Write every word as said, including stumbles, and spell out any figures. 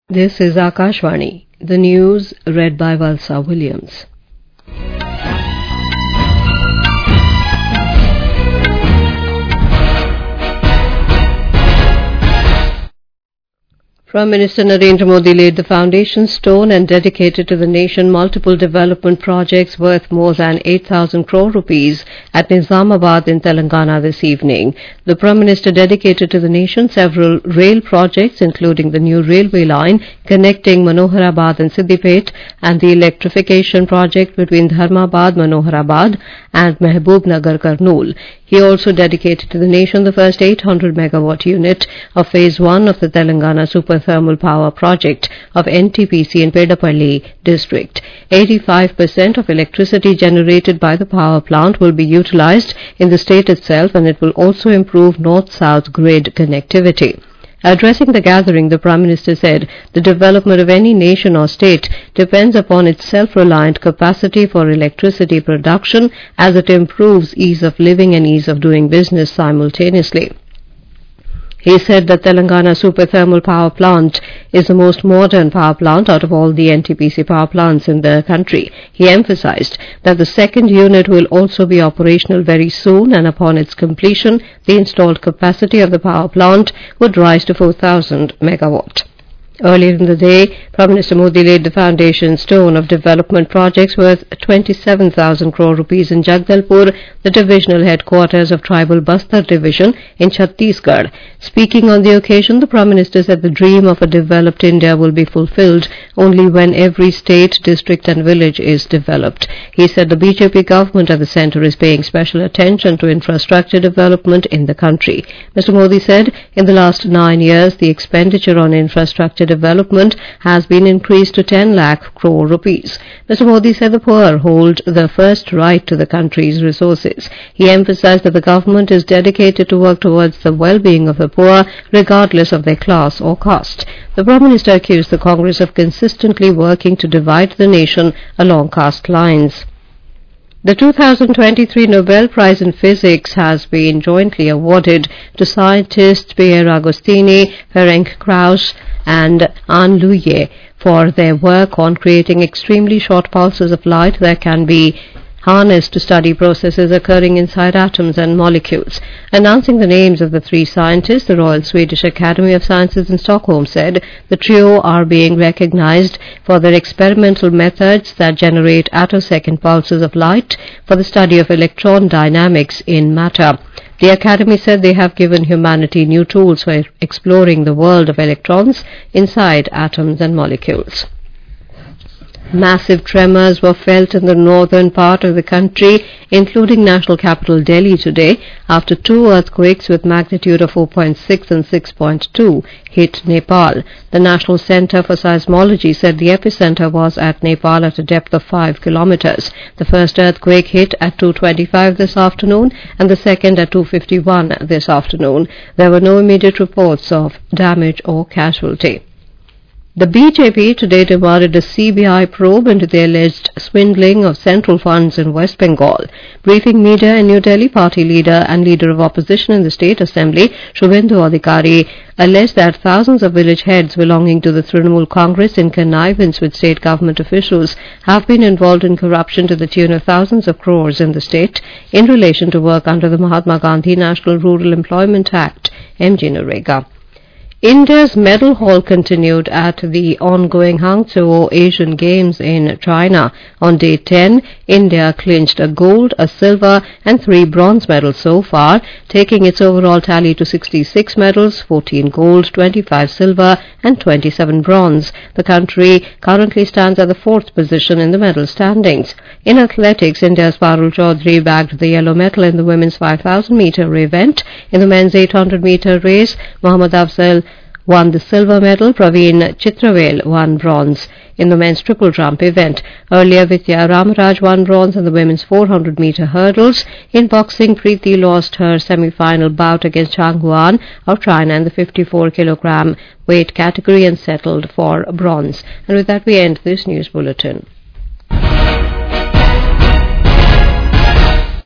This is Akashvani. The news read by Valsa Williams. Prime Minister Narendra Modi laid the foundation stone and dedicated to the nation multiple development projects worth more than eight thousand crore rupees at Nizamabad in Telangana this evening. The Prime Minister dedicated to the nation several rail projects, including the new railway line connecting Manoharabad and Siddipet and the electrification project between Dharmabad, Manoharabad and Mehboob-Nagar, Kurnool. He also dedicated to the nation the first eight hundred megawatt unit of Phase one of the Telangana Super Thermal Power Project of N T P C in Pedapalli district. eighty-five percent of electricity generated by the power plant will be utilized in the state itself, and it will also improve north-south grid connectivity. Addressing the gathering, the Prime Minister said the development of any nation or state depends upon its self-reliant capacity for electricity production, as it improves ease of living and ease of doing business simultaneously. He said that Telangana Super Thermal Power Plant is the most modern power plant out of all the N T P C power plants in the country. He emphasized that the second unit will also be operational very soon, and upon its completion, the installed capacity of the power plant would rise to four thousand megawatt. Earlier in the day, Prime Minister Modi laid the foundation stone of development projects worth twenty-seven thousand crore rupees in Jagdalpur, the divisional headquarters of Tribal Bastar Division in Chhattisgarh. Speaking on the occasion, the Prime Minister said the dream of a developed India will be fulfilled only when every state, district and village is developed. He said the B J P government at the centre is paying special attention to infrastructure development in the country. Mister Modi said in the last nine years, the expenditure on infrastructure development has been increased to ten lakh crore rupees. Mister Modi said the poor hold the first right to the country's resources. He emphasized that the government is dedicated to work towards the well-being of the poor, regardless of their class or caste. The Prime Minister accused the Congress of consistently working to divide the nation along caste lines. The two thousand twenty-three Nobel Prize in Physics has been jointly awarded to scientists Pierre Agostini, Ferenc Krauss and Anne Louier for their work on creating extremely short pulses of light that can be harnessed to study processes occurring inside atoms and molecules. Announcing the names of the three scientists, the Royal Swedish Academy of Sciences in Stockholm said the trio are being recognized for their experimental methods that generate attosecond pulses of light for the study of electron dynamics in matter. The Academy said they have given humanity new tools for exploring the world of electrons inside atoms and molecules. Massive tremors were felt in the northern part of the country, including national capital Delhi today, after two earthquakes with magnitude of four point six and six point two hit Nepal. The National Centre for Seismology said the epicenter was at Nepal at a depth of five kilometers. The first earthquake hit at two twenty-five this afternoon and the second at two fifty-one this afternoon. There were no immediate reports of damage or casualty. The B J P today demanded a C B I probe into the alleged swindling of central funds in West Bengal. Briefing media in New Delhi, party leader and leader of opposition in the State Assembly, Shubhendu Adhikari, alleged that thousands of village heads belonging to the Trinamool Congress in connivance with state government officials have been involved in corruption to the tune of thousands of crores in the state in relation to work under the Mahatma Gandhi National Rural Employment Act, M G Narega. India's medal haul continued at the ongoing Hangzhou Asian Games in China. On day ten, India clinched a gold, a silver and three bronze medals so far, taking its overall tally to sixty-six medals, fourteen gold, twenty-five silver and twenty-seven bronze. The country currently stands at the fourth position in the medal standings. In athletics, India's Parul Chaudhary bagged the yellow medal in the women's five thousand meter event. In the men's eight hundred meter race, Mohammad Afzal won the silver medal. Praveen Chitravel won bronze in the men's triple jump event. Earlier, Vidya Ramaraj won bronze in the women's four hundred meter hurdles. In boxing, Preeti lost her semi-final bout against Chang Huan of China in the fifty-four kilogram weight category and settled for bronze. And with that, we end this news bulletin.